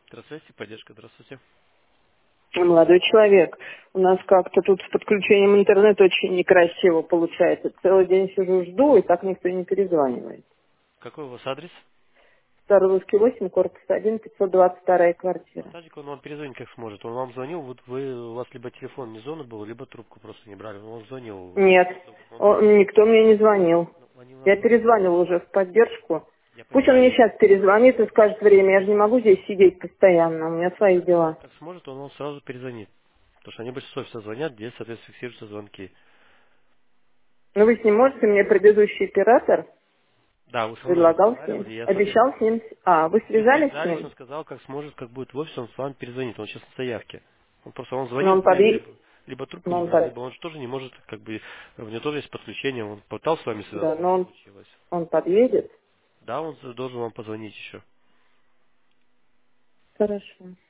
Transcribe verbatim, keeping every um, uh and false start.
Здравствуйте, поддержка, здравствуйте. Молодой человек, у нас как-то тут с подключением интернета очень некрасиво получается. Целый день сижу, жду, и так никто не перезванивает. Какой у вас адрес? Старый русский восемь, корпус один, пятьсот двадцать вторая Ну, квартира. Садик, он вам перезвонит как сможет. Он вам звонил, вот вы, у вас либо телефон не зона был, либо трубку просто не брали. Он звонил. Нет, Он он- перезвонит. никто мне не звонил. Ну, Они у нас Я звонят. перезванивала уже в поддержку. Я Пусть он понимаю. мне сейчас перезвонит и скажет время. Я же не могу здесь сидеть постоянно, у меня свои Как, дела. как сможет, он вам сразу перезвонит. Потому что они большинство все звонят, где, соответственно, фиксируются звонки. Но вы с ним можете, мне предыдущий оператор Да, вы со мной предлагал с ним, разговаривали, я, обещал соответственно, с ним. А, вы мы связались с связались, ним? он сказал, как сможет, как будет в офисе, он с вами перезвонит. Он сейчас на заявке. Он просто он Но звонит, он звонит, подъедет, либо, либо трубку но не он брал, под... либо он же тоже не может, как бы, у него тоже есть подключение, он пытался с вами да, связаться, но не он, получилось. он подъедет. Да, он должен вам позвонить еще. Хорошо.